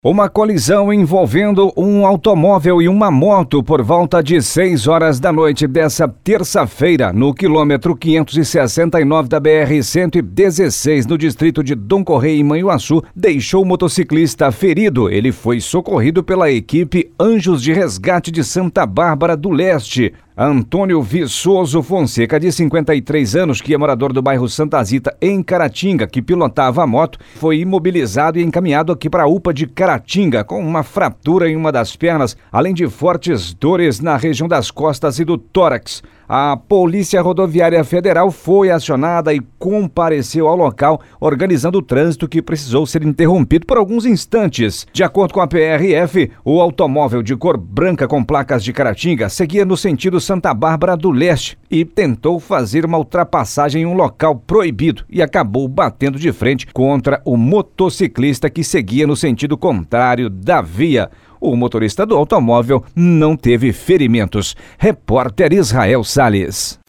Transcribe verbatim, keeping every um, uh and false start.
Uma colisão envolvendo um automóvel e uma moto por volta de seis horas da noite dessa terça-feira, no quilômetro quinhentos e sessenta e nove da B R cento e dezesseis, no distrito de Dom Correia, em Manhuaçu, deixou o motociclista ferido. Ele foi socorrido pela equipe Anjos de Resgate de Santa Bárbara do Leste. Antônio Viçoso Fonseca, de cinquenta e três anos, que é morador do bairro Santa Zita, em Caratinga, que pilotava a moto, foi imobilizado e encaminhado aqui para a U P A de Caratinga, com uma fratura em uma das pernas, além de fortes dores na região das costas e do tórax. A Polícia Rodoviária Federal foi acionada e compareceu ao local, organizando o trânsito que precisou ser interrompido por alguns instantes. De acordo com a P R F, o automóvel de cor branca com placas de Caratinga seguia no sentido Santa Bárbara do Leste e tentou fazer uma ultrapassagem em um local proibido e acabou batendo de frente contra o motociclista que seguia no sentido contrário da via. O motorista do automóvel não teve ferimentos. Repórter Israel Salles.